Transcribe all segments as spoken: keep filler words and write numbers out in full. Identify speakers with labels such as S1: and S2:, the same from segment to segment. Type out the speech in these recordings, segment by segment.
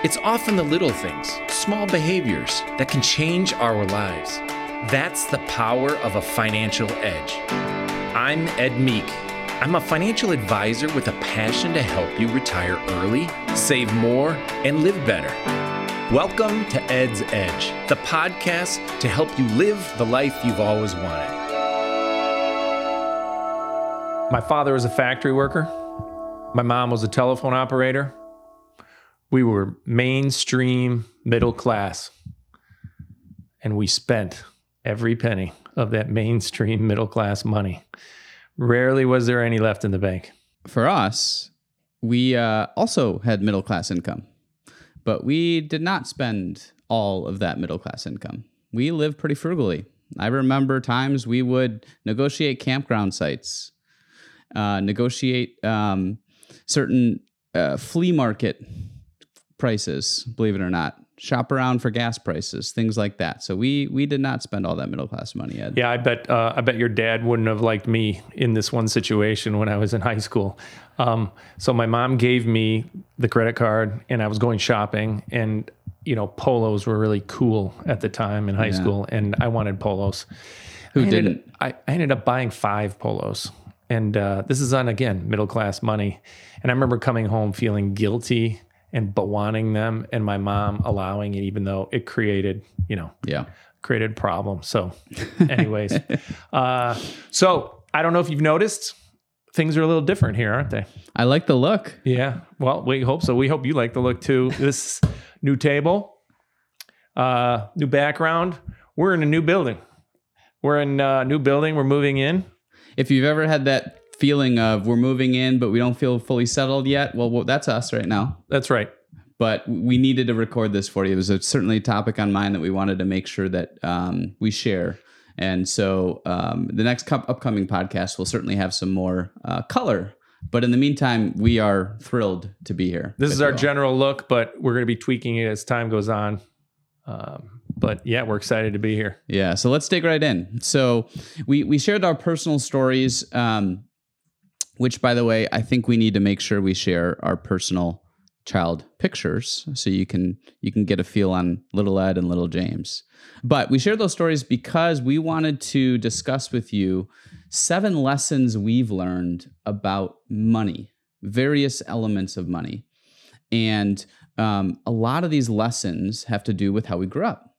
S1: It's often the little things, small behaviors that can change our lives. That's the power of a financial edge. I'm Ed Meek. I'm a financial advisor with a passion to help you retire early, save more, and live better. Welcome to Ed's Edge, the podcast to help you live the life you've always wanted. My father was a factory worker. My mom was a telephone operator. We were mainstream middle class, and we spent every penny of that mainstream middle class money. Rarely was there any left in the bank.
S2: For us, we uh, also had middle class income, but we did not spend all of that middle class income. We lived pretty frugally. I remember times we would negotiate campground sites, uh, negotiate um, certain uh, flea market prices, believe it or not, shop around for gas prices, things like that. So we we did not spend all that middle class money, Ed.
S1: Yeah, I bet uh, I bet your dad wouldn't have liked me in this one situation when I was in high school. Um, so my mom gave me the credit card, and I was going shopping, and you know, polos were really cool at the time in high yeah. school, and I wanted polos.
S2: Who
S1: I ended,
S2: didn't?
S1: I, I ended up buying five polos, and uh, this is on again middle class money. And I remember coming home feeling guilty and but wanting them, and my mom allowing it, even though it created, you know,
S2: yeah,
S1: created problems. So anyways, uh, so I don't know if you've noticed, things are a little different here, aren't they?
S2: I like the look.
S1: Yeah. Well, we hope so. We hope you like the look too. This new table, uh, new background. We're in a new building. We're in a new building. We're moving in.
S2: If you've ever had that feeling of we're moving in, but we don't feel fully settled yet, well, well, that's us right now.
S1: That's right.
S2: But we needed to record this for you. It was a, certainly a topic on mine that we wanted to make sure that um, we share. And so um, the next co- upcoming podcast will certainly have some more uh, color. But in the meantime, we are thrilled to be here.
S1: This is our general look, but we're going to be tweaking it as time goes on. Um, but yeah, we're excited to be here.
S2: Yeah. So let's dig right in. So we, we shared our personal stories, um, which, by the way, I think we need to make sure we share our personal child pictures so you can you can get a feel on little Ed and little James. But we shared those stories because we wanted to discuss with you seven lessons we've learned about money, various elements of money. And um, a lot of these lessons have to do with how we grew up.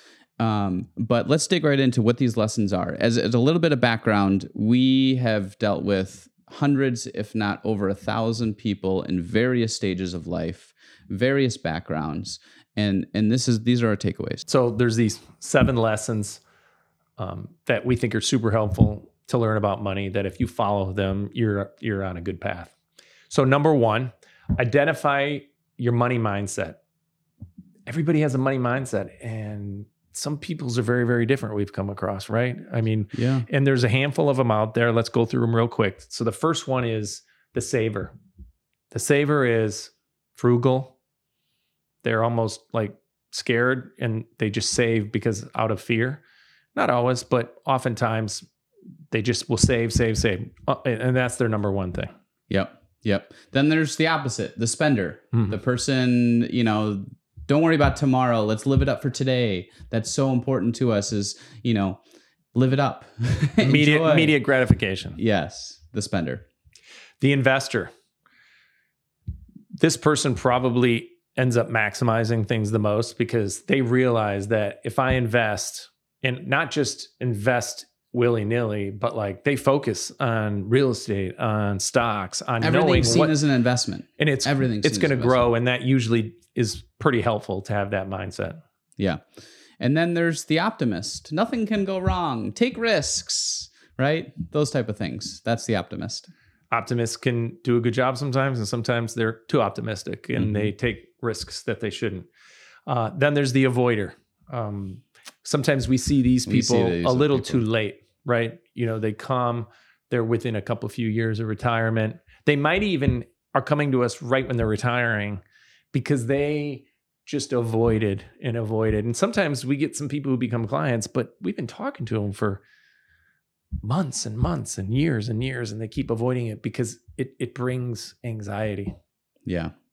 S2: Um, but let's dig right into what these lessons are. As, as a little bit of background, we have dealt with hundreds, if not over a thousand people in various stages of life, various backgrounds. And and this is these are our takeaways.
S1: So there's these seven lessons um, that we think are super helpful to learn about money, that if you follow them, you're you're on a good path. So number one, identify your money mindset. Everybody has a money mindset, and some people's are very, very different we've come across, right? I mean,
S2: yeah.
S1: And there's a handful of them out there. Let's go through them real quick. So the first one is the saver. The saver is frugal. They're almost like scared, and they just save because out of fear. Not always, but oftentimes they just will save, save, save. Uh, and that's their number one thing.
S2: Yep. Yep. Then there's the opposite, the spender,
S1: Mm-hmm.
S2: the person, you know, don't worry about tomorrow. Let's live it up for today. That's so important to us is, you know, live it up.
S1: Immediate, immediate gratification.
S2: Yes. The spender.
S1: The investor. This person probably ends up maximizing things the most because they realize that if I invest, and not just invest willy-nilly, but like they focus on real estate, on stocks, on knowing
S2: Everything's seen
S1: what,
S2: as an investment.
S1: And it's
S2: Everything's
S1: it's going to grow, and that usually is pretty helpful to have that mindset.
S2: Yeah. And then there's the optimist. Nothing can go wrong. Take risks, right? Those type of things. That's the optimist.
S1: Optimists can do a good job sometimes, and sometimes they're too optimistic and
S2: Mm-hmm.
S1: they take risks that they shouldn't. Uh, then there's the avoider. Um, sometimes we see these
S2: We see
S1: people
S2: these
S1: a little
S2: people.
S1: too late, right? You know, they come, they're within a couple few years of retirement. They might even are coming to us right when they're retiring because they just avoided and avoided. And sometimes we get some people who become clients, but we've been talking to them for months and months and years and years, and they keep avoiding it because it it brings anxiety.
S2: Yeah.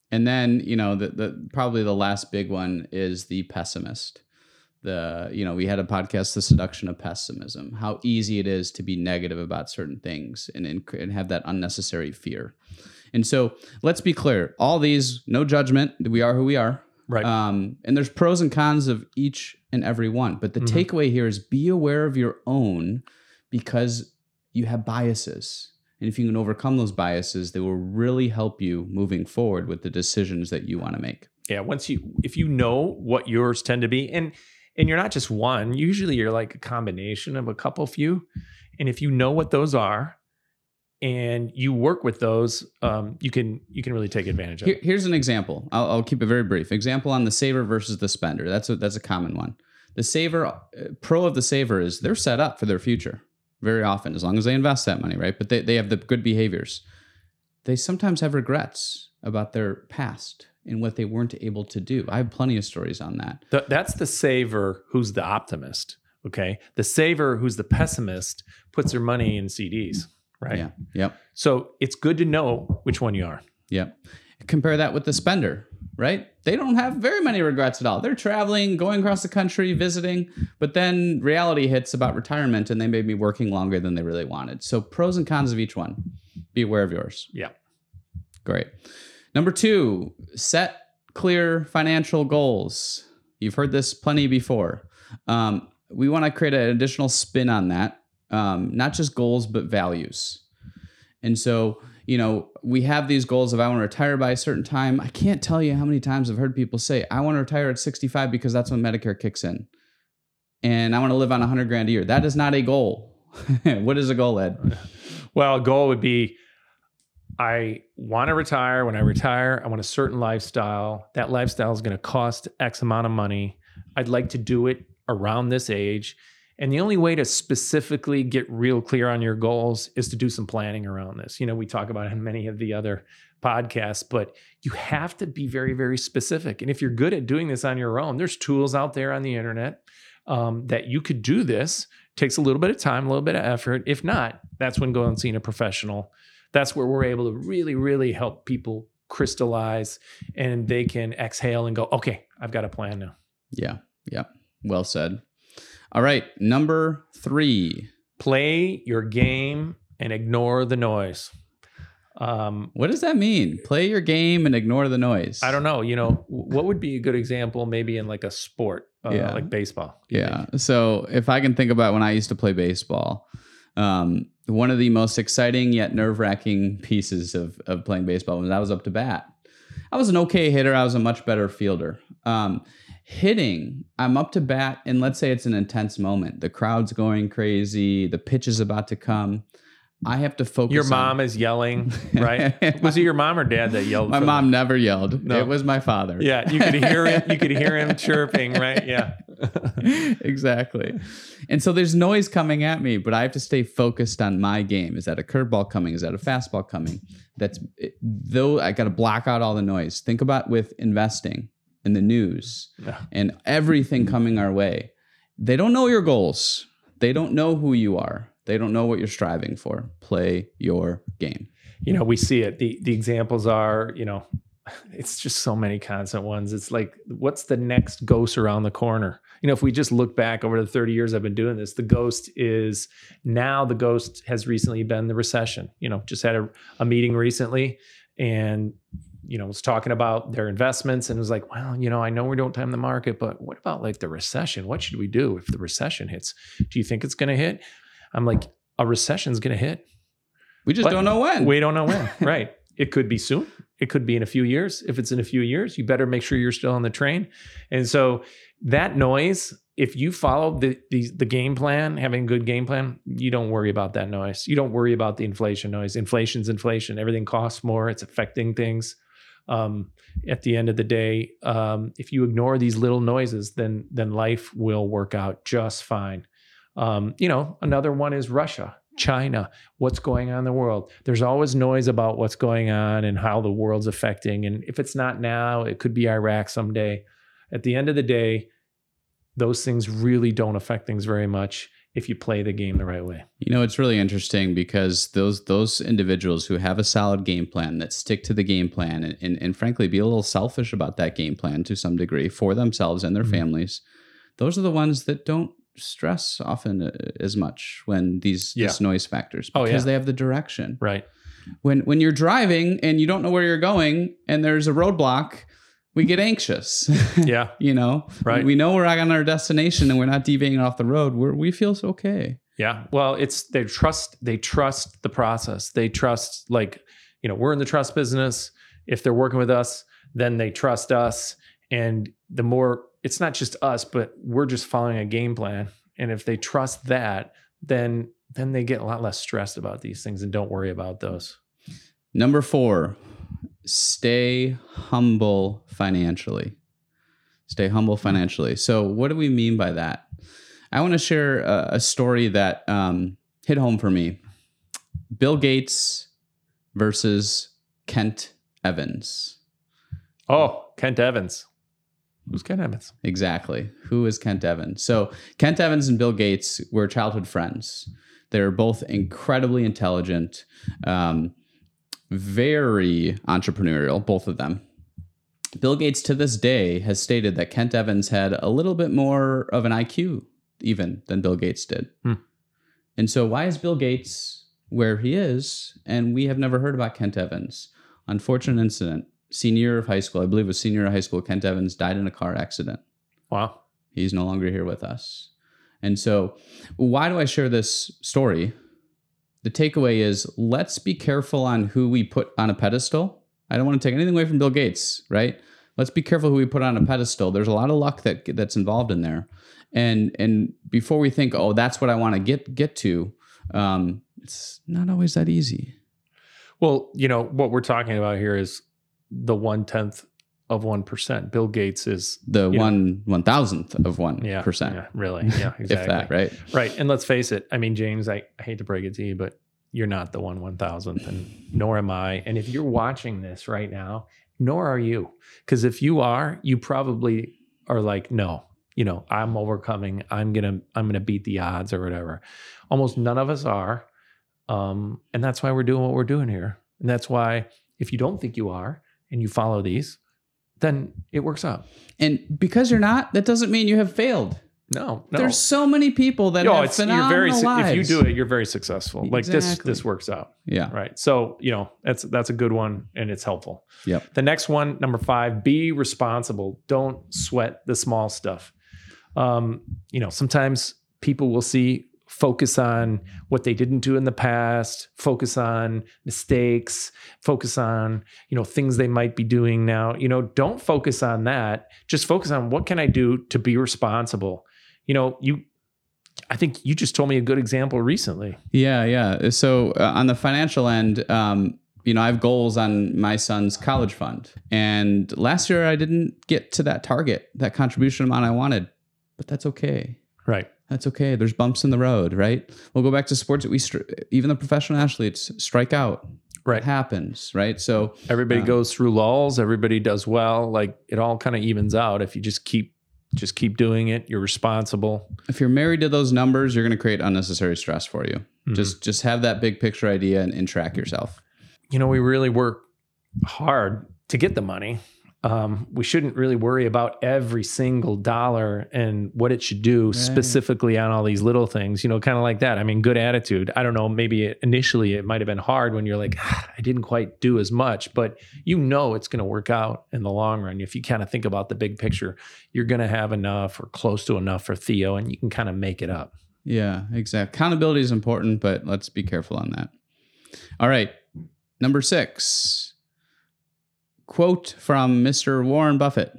S2: And then, you know, the, the probably the last big one is the pessimist. The, you know, we had a podcast, The Seduction of Pessimism, how easy it is to be negative about certain things and, and, and have that unnecessary fear. And so let's be clear, all these, no judgment, we are who we are.
S1: Right.
S2: Um, and there's pros and cons of each and every one. But the mm-hmm. takeaway here is be aware of your own, because you have biases. And if you can overcome those biases, they will really help you moving forward with the decisions that you want to make.
S1: Yeah. Once you, if you know what yours tend to be, and and you're not just one, usually you're like a combination of a couple few. And if you know what those are and you work with those, um, you can you can really take advantage of
S2: Here,
S1: it.
S2: Here's an example. I'll, I'll keep it very brief. Example on the saver versus the spender. That's a, that's a common one. The saver, uh, pro of the saver is they're set up for their future very often, as long as they invest that money, right? But they, they have the good behaviors. They sometimes have regrets about their past and what they weren't able to do. I have plenty of stories on that.
S1: The, that's the saver who's the optimist, okay? The saver who's the pessimist puts their money in C Ds, right?
S2: Yeah, yep.
S1: So it's good to know which one you are.
S2: Yep. Compare that with the spender, right? They don't have very many regrets at all. They're traveling, going across the country, visiting, but then reality hits about retirement and they may be working longer than they really wanted. So pros and cons of each one. Be aware of yours.
S1: Yeah.
S2: Great. Number two, set clear financial goals. You've heard this plenty before. Um, we want to create an additional spin on that. Um, not just goals, but values. And so, you know, we have these goals of I want to retire by a certain time. I can't tell you how many times I've heard people say, I want to retire at sixty-five because that's when Medicare kicks in. And I want to live on one hundred grand a year. That is not a goal. What is a goal, Ed?
S1: Well, a goal would be, I want to retire. When I retire, I want a certain lifestyle. That lifestyle is going to cost X amount of money. I'd like to do it around this age. And the only way to specifically get real clear on your goals is to do some planning around this. You know, we talk about it in many of the other podcasts, but you have to be very, very specific. And if you're good at doing this on your own, there's tools out there on the internet um, that you could do this. Takes a little bit of time, a little bit of effort. If not, that's when going and seeing a professional. That's where we're able to really, really help people crystallize and they can exhale and go, okay, I've got a plan now.
S2: Yeah. Yeah. Well said. All right. Number three.
S1: Play your game and ignore the noise.
S2: Um, what does that mean? Play your game and ignore the noise.
S1: I don't know. You know, what would be a good example maybe in like a sport, uh,
S2: yeah.
S1: like baseball?
S2: Yeah. Think? So if I can think about when I used to play baseball, um, one of the most exciting yet nerve-wracking pieces of, of playing baseball was I was up to bat. I was an okay hitter. I was a much better fielder. Um, hitting, I'm up to bat, and let's say it's an intense moment. The crowd's going crazy. The pitch is about to come. I have to focus.
S1: Your mom
S2: on...
S1: is yelling, right? Was it your mom or dad that yelled?
S2: My mom
S1: them?
S2: never yelled. No. It was my father.
S1: Yeah, you could hear him. You could hear him chirping, right? Yeah,
S2: exactly. And so there's noise coming at me, but I have to stay focused on my game. Is that a curveball coming? Is that a fastball coming? That's though I got to block out all the noise. Think about with investing and the news yeah. and everything coming our way. They don't know your goals. They don't know who you are. They don't know what you're striving for. Play your game.
S1: You know, we see it. The the examples are, you know, it's just so many constant ones. It's like, what's the next ghost around the corner? You know, if we just look back over the thirty years I've been doing this, the ghost is now the ghost has recently been the recession. You know, just had a, a meeting recently and, you know, was talking about their investments and was like, well, you know, I know we don't time the market, but what about like the recession? What should we do if the recession hits? Do you think it's going to hit? I'm like, a recession is going to hit.
S2: We just but don't know when.
S1: We don't know when. Right. It could be soon. It could be in a few years. If it's in a few years, you better make sure you're still on the train. And so that noise, if you follow the, the, the game plan, having a good game plan, you don't worry about that noise. You don't worry about the inflation noise. Inflation's inflation. Everything costs more. It's affecting things. Um, at the end of the day, um, if you ignore these little noises, then then life will work out just fine. Um, you know, another one is Russia, China, what's going on in the world. There's always noise about what's going on and how the world's affecting. And if it's not now, it could be Iraq someday. At the end of the day, those things really don't affect things very much.
S3: if you play the game the right way.
S2: You know, it's really interesting because those those individuals who have a solid game plan, that stick to the game plan, and, and, and frankly be a little selfish about that game plan to some degree for themselves and their mm-hmm. families, those are the ones that don't stress often as much when these, yeah. these noise factors, because oh, yeah. they have the direction.
S3: Right.
S2: When when you're driving and you don't know where you're going and there's a roadblock, we get anxious.
S3: Yeah.
S2: You know,
S3: right.
S2: We know we're on our destination and we're not deviating off the road. We're, we feel so okay.
S3: Yeah. Well, it's, they trust, they trust the process. They trust, like, you know, we're in the trust business. If they're working with us, then they trust us. And the more, it's not just us, but we're just following a game plan. And if they trust that, then, then they get a lot less stressed about these things and don't worry about those.
S2: Number four, stay humble financially. Stay humble financially. So what do we mean by that? I want to share a, a story that um, hit home for me. Bill Gates versus Kent Evans.
S3: Oh, Kent Evans. Who's Kent Evans?
S2: Exactly. Who is Kent Evans? So Kent Evans and Bill Gates were childhood friends. They're both incredibly intelligent, um, very entrepreneurial, both of them. Bill Gates to this day has stated that Kent Evans had a little bit more of an I Q even than Bill Gates did. Hmm. And so why is Bill Gates where he is? And we have never heard about Kent Evans. Unfortunate incident. Senior year of high school, I believe it was senior year of high school, Kent Evans died in a car accident.
S3: Wow.
S2: He's no longer here with us. And so why do I share this story? The takeaway is, let's be careful on who we put on a pedestal. I don't want to take anything away from Bill Gates, right? Let's be careful who we put on a pedestal. There's a lot of luck that that's involved in there. And and before we think, oh, that's what I want to get get to, um, it's not always that easy.
S3: Well, you know, what we're talking about here is the one-tenth of one percent. Bill Gates is
S2: the one one thousandth of one
S3: yeah,
S2: percent.
S3: Yeah, really. Yeah, exactly.
S2: If that, right?
S3: Right. And let's face it. I mean, James, I, I hate to break it to you, but you're not the one one thousandth, and nor am I. And if you're watching this right now, nor are you. Because if you are, you probably are like, no, you know, I'm overcoming. I'm gonna I'm gonna beat the odds or whatever. Almost none of us are. Um, and that's why we're doing what we're doing here. And that's why if you don't think you are and you follow these, then it works out.
S2: And because you're not, that doesn't mean you have failed.
S3: No, no.
S2: There's so many people that
S3: Yo,
S2: have
S3: it's,
S2: phenomenal
S3: you're very,
S2: lives.
S3: If you do it, you're very successful. Like
S2: Exactly.
S3: this, this works out.
S2: Yeah.
S3: Right. So, you know, that's that's a good one and it's helpful.
S2: Yep.
S3: The next one, number five, be responsible. Don't sweat the small stuff. Um, you know, sometimes people will see, focus on what they didn't do in the past, focus on mistakes, focus on, you know, things they might be doing now. You know, don't focus on that. Just focus on what can I do to be responsible. You know, you, I think you just told me a good example recently.
S2: Yeah, yeah. So uh, on the financial end, um, you know, I have goals on my son's college fund. And last year I didn't get to that target, that contribution amount I wanted, but that's okay.
S3: Right.
S2: That's okay. There's bumps in the road, right? We'll go back to sports. We stri- even the professional athletes strike out.
S3: Right.
S2: It happens, right? So
S3: everybody
S2: um,
S3: goes through lulls. Everybody does well. Like it all kind of evens out if you just keep just keep doing it. You're responsible.
S2: If you're married to those numbers, you're going to create unnecessary stress for you. Mm-hmm. Just just have that big picture idea and, and track yourself.
S3: You know, we really work hard to get the money. Um, we shouldn't really worry about every single dollar and what it should do right. specifically on all these little things, you know, kind of like that. I mean, good attitude. I don't know, maybe it, initially it might've been hard when you're like, ah, I didn't quite do as much, but you know, it's going to work out in the long run. If you kind of think about the big picture, you're going to have enough or close to enough for Theo and you can kind of make it up.
S2: Yeah, exactly. Accountability is important, but let's be careful on that. All right. Number six. Quote from Mister Warren Buffett.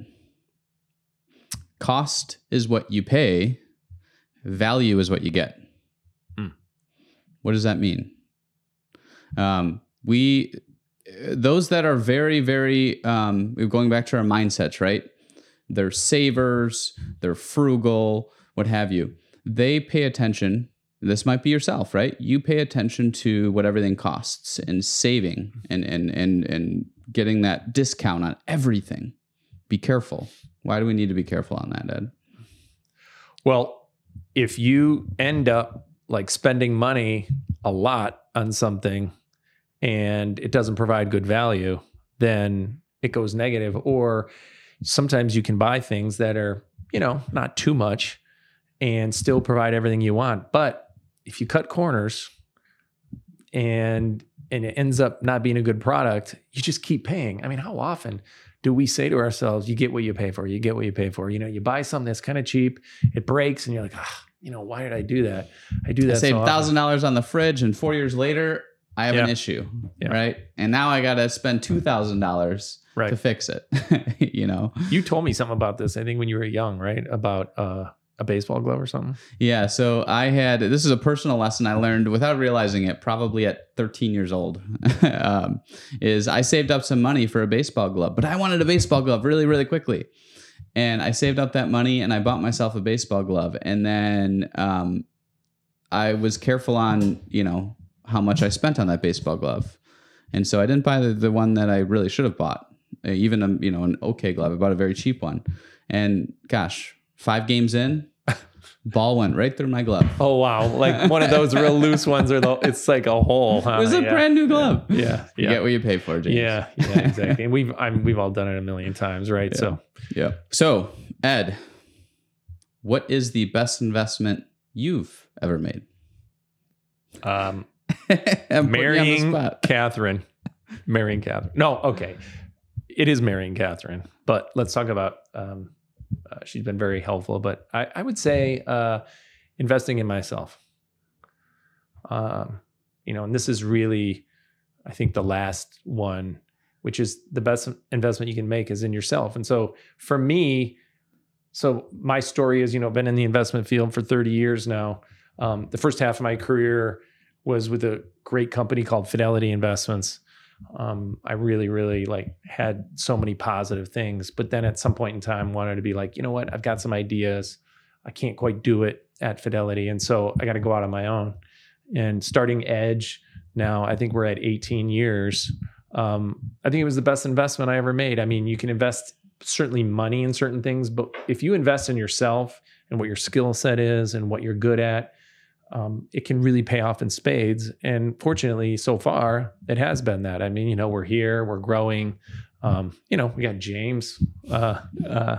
S2: Cost is what you pay. Value is what you get. Mm. What does that mean? Um, we, those that are very, very, um, going back to our mindsets, right? They're savers, they're frugal, what have you. They pay attention. This might be yourself, right? You pay attention to what everything costs and saving and and and and getting that discount on everything. Be careful. Why do we need to be careful on that, Ed?
S3: Well, if you end up like spending money a lot on something and it doesn't provide good value, then it goes negative. Or sometimes you can buy things that are, you know, not too much and still provide everything you want. But if you cut corners and and it ends up not being a good product, you just keep paying. I mean, how often do we say to ourselves, you get what you pay for, you get what you pay for? You know, you buy something that's kind of cheap, it breaks, and you're like, ah, you know, why did I do that? I do that
S2: I saved
S3: so
S2: one thousand dollars on the fridge, and four years later, I have
S3: Yeah.
S2: an issue,
S3: Yeah.
S2: right? And now I got to spend two thousand dollars
S3: Right.
S2: to fix it, you know?
S3: You told me something about this, I think when you were young, right? About uh, a baseball glove or something.
S2: Yeah. So I had, this is a personal lesson I learned without realizing it, probably at thirteen years old, um, is I saved up some money for a baseball glove, but I wanted a baseball glove really, really quickly. And I saved up that money and I bought myself a baseball glove. And then um, I was careful on, you know, how much I spent on that baseball glove. And so I didn't buy the, the one that I really should have bought, even, a, you know, an okay glove. I bought a very cheap one. And gosh, five games in, ball went right through my glove.
S3: Oh, wow. Like one of those real loose ones, or the, it's like a hole. Huh?
S2: It was a
S3: Yeah.
S2: brand new glove.
S3: Yeah.
S2: You
S3: Yeah.
S2: get what you pay for, James.
S3: Yeah. Yeah, exactly. And we've, I'm, we've all done it a million times, right?
S2: Yeah.
S3: So
S2: Yeah. So, Ed, what is the best investment you've ever made?
S3: um,
S2: I'm putting you on the
S3: marrying
S2: spot.
S3: Catherine. Marrying Catherine. No, okay. It is marrying Catherine, but let's talk about, um, uh, she's been very helpful, but I, I would say uh, investing in myself. Um, you know, and this is really, I think, the last one, which is the best investment you can make is in yourself. And so for me, so my story is, you know, been in the investment field for thirty years now. Um, the first half of my career was with a great company called Fidelity Investments. Um, I really, really like had so many positive things, but then at some point in time wanted to be like, you know what, I've got some ideas. I can't quite do it at Fidelity. And so I got to go out on my own. And starting Edge now, I think we're at eighteen years. Um, I think it was the best investment I ever made. I mean, you can invest certainly money in certain things, but if you invest in yourself and what your skill set is and what you're good at, um, it can really pay off in spades. And fortunately, so far, it has been that. I mean, you know, we're here, we're growing. Um, you know, we got James. Uh, uh,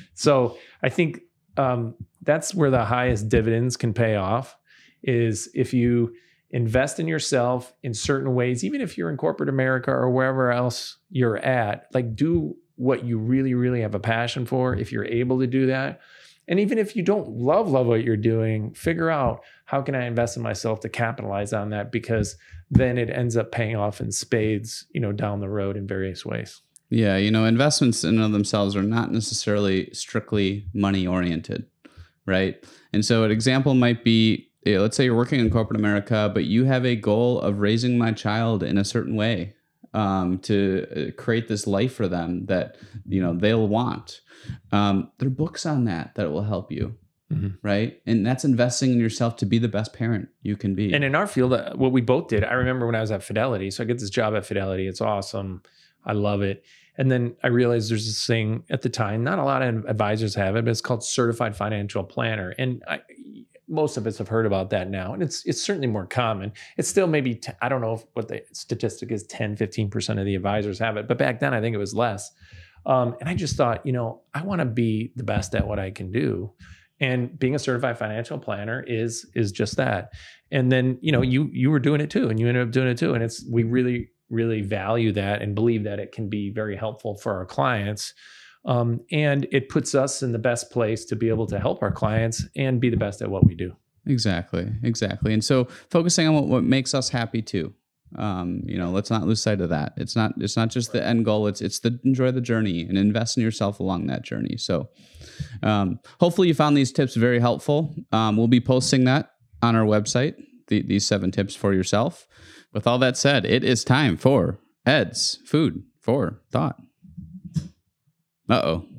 S3: so I think um, that's where the highest dividends can pay off, is if you invest in yourself in certain ways, even if you're in corporate America or wherever else you're at, like do what you really, really have a passion for, if you're able to do that. And even if you don't love, love what you're doing, figure out how can I invest in myself to capitalize on that, because then it ends up paying off in spades, you know, down the road in various ways.
S2: Yeah, you know, investments in and of themselves are not necessarily strictly money oriented, right? And so an example might be, yeah, let's say you're working in corporate America, but you have a goal of raising my child in a certain way, um, to create this life for them that, you know, they'll want. Um, there are books on that that will help you, mm-hmm. right? And that's investing in yourself to be the best parent you can be.
S3: And in our field, uh, what we both did, I remember when I was at Fidelity. So I get this job at Fidelity. It's awesome. I love it. And then I realized there's this thing at the time, not a lot of advisors have it, but it's called Certified Financial Planner. And I, most of us have heard about that now. And it's it's certainly more common. It's still maybe, t- I don't know if, what the statistic is, ten, fifteen percent of the advisors have it. But back then, I think it was less. Um, and I just thought, you know, I want to be the best at what I can do. And being a certified financial planner is is just that. And then, you know, you you were doing it too, and you ended up doing it too. And it's we really, really value that and believe that it can be very helpful for our clients. Um, and it puts us in the best place to be able to help our clients and be the best at what we do.
S2: Exactly, exactly. And so focusing on what, what makes us happy too. Um, you know, let's not lose sight of that. It's not it's not just the end goal. It's it's the enjoy the journey and invest in yourself along that journey. So um, hopefully you found these tips very helpful. Um, we'll be posting that on our website, the, these seven tips for yourself. With all that said, it is time for Ed's Food for Thought. Uh-oh.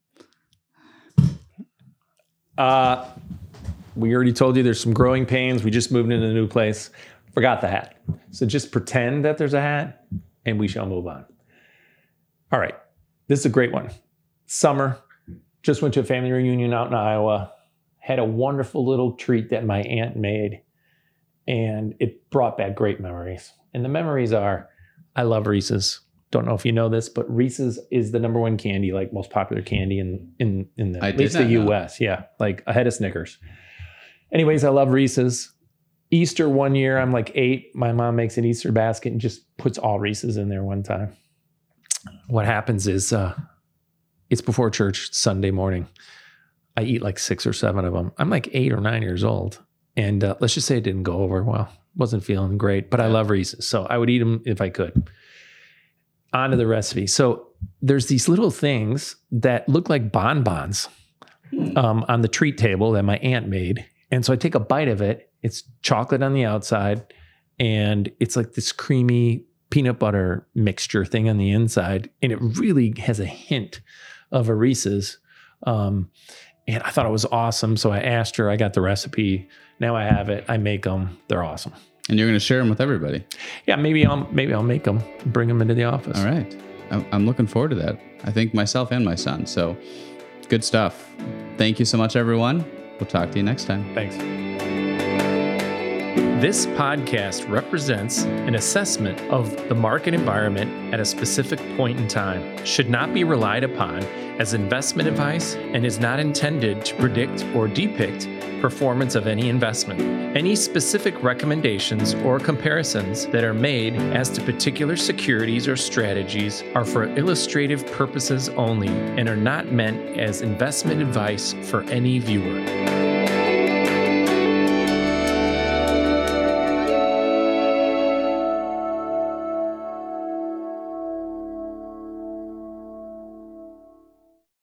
S3: Uh, we already told you there's some growing pains. We just moved into a new place. Forgot the hat. So just pretend that there's a hat and we shall move on. All right. This is a great one. Summer. Just went to a family reunion out in Iowa. had a wonderful little treat that my aunt made, and it brought back great memories. And the memories are, I love Reese's. Don't know if you know this, but Reese's is the number one candy, like most popular candy in in in the, at least the U S. Yeah, like ahead of Snickers. Anyways, I love Reese's. Easter one year, I'm like eight. My mom makes an Easter basket and just puts all Reese's in there one time. What happens is uh, it's before church Sunday morning. I eat like six or seven of them. I'm like eight or nine years old. And uh, let's just say it didn't go over well. Wasn't feeling great, but I love Reese's. So I would eat them if I could. On to the recipe. So there's these little things that look like bonbons um, on the treat table that my aunt made. And so I take a bite of it. It's chocolate on the outside, and it's like this creamy peanut butter mixture thing on the inside. And it really has a hint of a Reese's. Um, and I thought it was awesome. So I asked her, I got the recipe. Now I have it. I make them. They're awesome.
S2: And you're going to share them with everybody.
S3: Yeah, maybe I'll maybe I'll make them, bring them into the office.
S2: All right. I'm, I'm looking forward to that. I think myself and my son. So good stuff. Thank you so much, everyone. We'll talk to you next time.
S3: Thanks. This podcast represents an assessment of the market environment at a specific point in time, should not be relied upon as investment advice, and is not intended to predict or depict performance of any investment. Any specific recommendations or comparisons that are made as to particular securities or strategies are for illustrative purposes only and are not meant as investment advice for any viewer.